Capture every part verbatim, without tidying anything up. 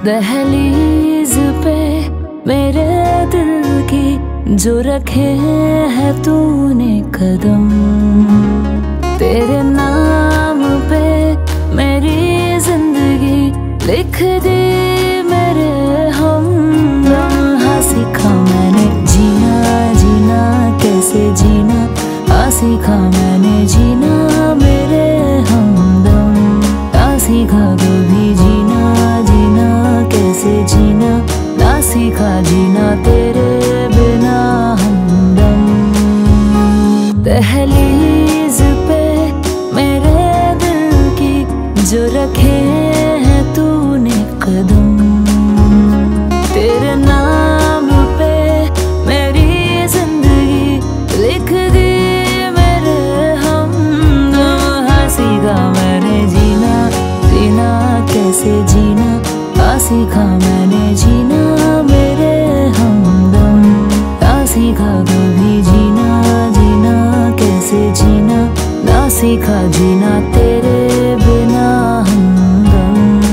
दहलीज पे मेरे दिल की जो रखे है तूने कदम, तेरे नाम पे मेरी जिंदगी लिख दी मेरे हमदम। हाँ सीखा मैंने जीना जीना कैसे जीना, हाँ सीखा मैंने जीना मेरे हमदम। हाँ सीखा कभी जीना जीना कैसे जीना, ना सीखा जीना तेरे बिना हमदम। दहलीज पे मेरे दिल की जो रखे हैं तूने कदम, तेरे नाम पे मेरी जिंदगी लिख दी मेरे हमदम। हाँ सीखा मैंने जीना जीना कैसे जीना, हाँ सीखा मैंने जीना मेरे हमदम। हाँ सीखा कभी जीना जीना कैसे जीना, ना सीखा जीना तेरे बिना हमदम।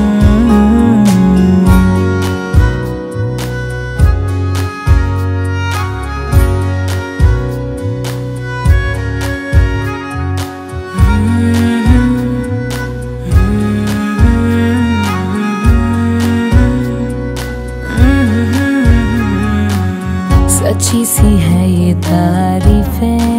सच्ची सी है ये तारीफें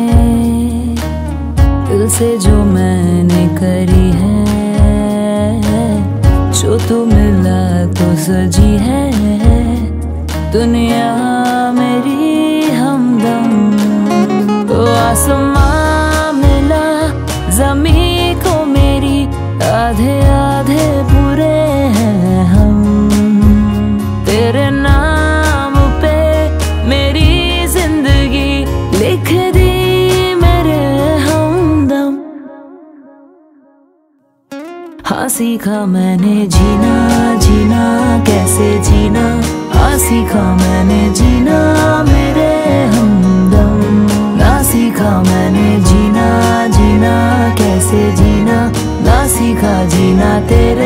दिल से जो मैंने करी है, जो तू मिला तो सजी है दुनिया मेरी हमदम। तो आसमां मिला ज़मीं को मेरी, आधे आधे पूरे हैं हम। तेरे नाम पे मेरी जिंदगी लिख दी मेरे हमदम। हाँ सीखा मैंने जीना जीना कैसे जीना, हाँ सीखा मैंने जीना मेरे हमदम। ना सीखा मैंने जीना जीना कैसे जीना, ना सीखा जीना तेरे